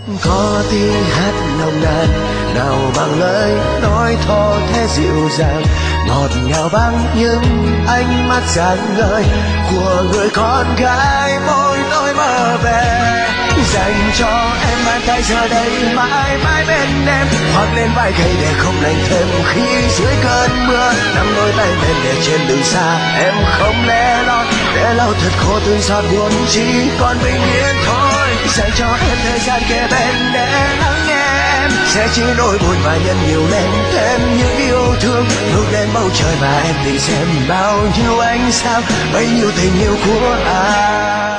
Có tiếng hát nồng nàn nào bằng lời nói thô thế dịu dàng, ngọt ngào vang những ánh mắt sáng ngời của người con gái mỗi nỗi mơ về. Dành cho em bàn tay giờ đây mãi mãi bên em, khoác lên vai gầy để không lạnh thêm khi dưới cơn mưa. Nắm đôi tay bên để trên đường xa em không lẻ loi, để lau thật khô từng giọt buồn chỉ còn bình yên thôi. Dành cho em thời gian kề bên để lắng nghe em, sẽ chỉ nỗi buồn và nhân nhiều lên thêm những yêu thương. Ngước lên bầu trời và em tìm xem bao nhiêu ánh sao, bấy nhiêu tình yêu của anh.